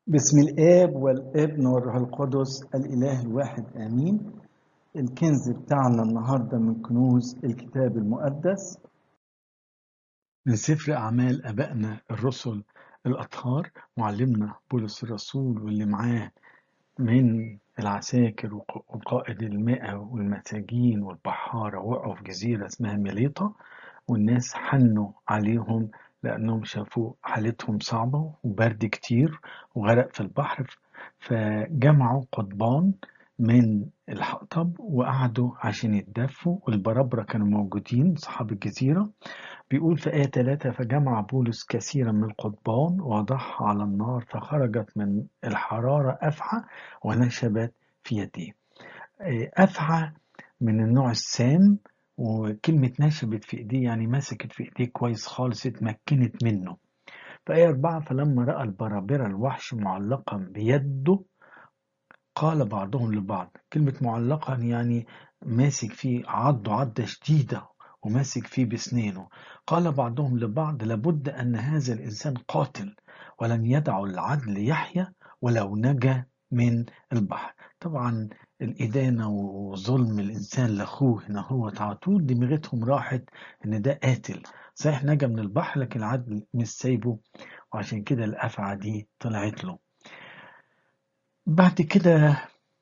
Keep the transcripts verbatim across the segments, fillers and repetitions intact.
بسم الآب والابن والروح القدس الإله الواحد آمين. الكنز بتاعنا النهاردة من كنوز الكتاب المقدس من سفر أعمال أبائنا الرسل الأطهار، معلمنا بولس الرسول واللي معاه من العساكر وقائد المئة والمساجين والبحارة وقعوا في جزيرة اسمها ميليطة، والناس حنوا عليهم لأنهم شافوا حالتهم صعبة وبرد كتير وغرق في البحر، فجمعوا قضبان من الحطب وقعدوا عشان يتدفوا، والبرابرة كانوا موجودين صحاب الجزيرة. بيقول في آية ثلاثة: فجمع بولس كثيرا من القضبان ووضعها على النار فخرجت من الحرارة أفعى ونشبت في يديه. أفعى من النوع السام، وكلمة نشبت في ايديه يعني مسكت في ايديه كويس خالص، اتمكنت منه. في آية أربعة: فلما رأى البرابرة الوحش معلقا بيده قال بعضهم لبعض. كلمة معلقا يعني ماسك فيه، عضه عضة شديدة وماسك فيه بسنينه. قال بعضهم لبعض: لابد أن هذا الإنسان قاتل ولن يدعوا العدل يحيى ولو نجا من البحر. طبعا الإدانة وظلم الإنسان لأخوه هنا هو على طول دماغتهم راحت إن ده قاتل، صحيح نجا من البحر لكن العدل مش سايبه، وعشان كده الأفعى دي طلعت له. بعد كده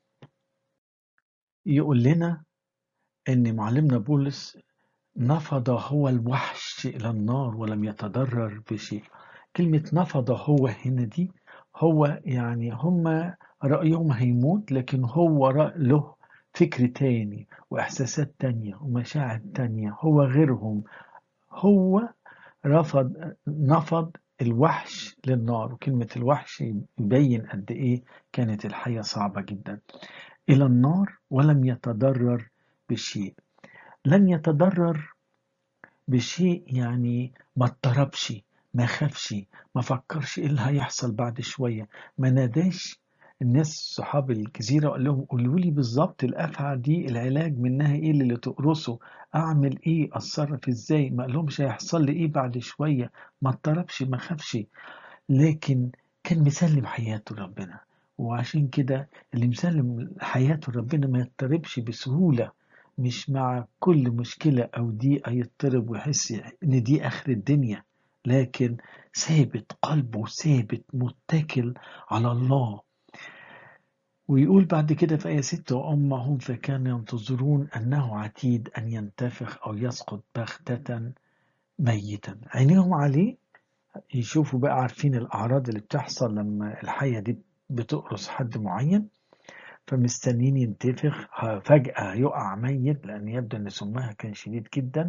يقول لنا إن معلمنا بولس نفض هو الوحش إلى النار ولم يتضرر بشيء. كلمة نفض هو هنا دي، هو يعني هم رأيهم هيموت، لكن هو رأي له فكر تاني وإحساسات تانية ومشاعر تانية، هو غيرهم. هو رفض نفض الوحش للنار، وكلمة الوحش يبين قد إيه كانت الحياة صعبة جدا، إلى النار ولم يتضرر بشيء. لن يتضرر بشيء يعني ما اضطربش، ما خافش، ما فكرش ايه اللي هيحصل بعد شوية، ما ناداش الناس صحاب الجزيرة وقال لهم قولوا لي بالظبط الأفعى دي العلاج منها ايه اللي تقرصه، اعمل ايه، اتصرف ازاي، ما قالهمش هيحصل لي ايه بعد شوية، ما اضطربش ما خافش، لكن كان مسلم حياته لربنا. وعشان كده اللي مسلم حياته لربنا ما يضطربش بسهولة، مش مع كل مشكلة أو ضيقة يضطرب ويحس إن دي آخر الدنيا، لكن ثابت قلبه، ثابت متكل على الله. ويقول بعد كده في آية ستة: وأمهم فكانوا ينتظرون أنه عتيد أن ينتفخ أو يسقط بغتة ميتا. عينيهم عليه يشوفوا بقى، عارفين الأعراض اللي بتحصل لما الحية دي بتقرص حد معين، فمستنين ينتفخ فجأة يقع ميت، لأن يبدو أن سمها كان شديد جدا،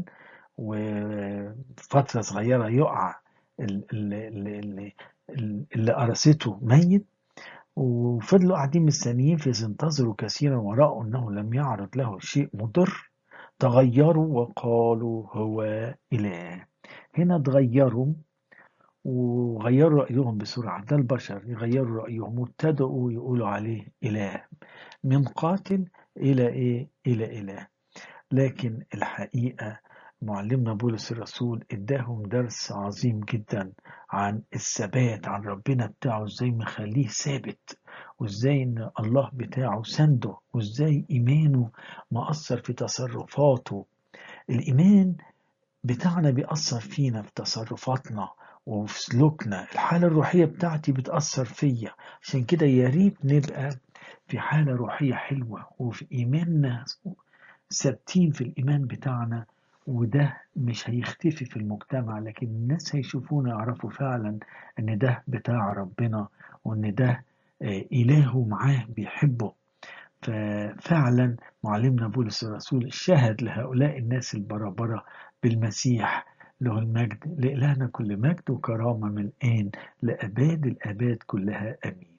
وفترة صغيرة يقع اللي, اللي, اللي قرصته ميت. وفضلوا قاعدين مستنيين، فانتظروا كثيرا ورأوا أنه لم يعرض له شيء مضر، تغيروا وقالوا هو إله. هنا تغيروا وغيروا رأيهم بسرعة، ده البشر يغيروا رأيهم وابتدأوا يقولوا عليه إله، من قاتل إلى إيه؟ إلى إله. لكن الحقيقة معلمنا بولس الرسول اداهم درس عظيم جدا عن الثبات، عن ربنا بتاعه ازاي مخليه ثابت، وازاي ان الله بتاعه سنده، وازاي ايمانه مأثر في تصرفاته. الايمان بتاعنا بيأثر فينا في تصرفاتنا وفي سلوكنا، الحالة الروحية بتاعتي بتأثر فيا، عشان كده يا ريت نبقى في حالة روحية حلوة وفي إيماننا ثابتين في الإيمان بتاعنا، وده مش هيختفي في المجتمع، لكن الناس هيشوفونا يعرفوا فعلا إن ده بتاع ربنا، وإن ده إلهه معاه بيحبه. ففعلا معلمنا بولس الرسول شهد لهؤلاء الناس البربرة بالمسيح، له المجد، لإلهنا كل مجد وكرامة من الآن لأباد الآباد كلها آمين.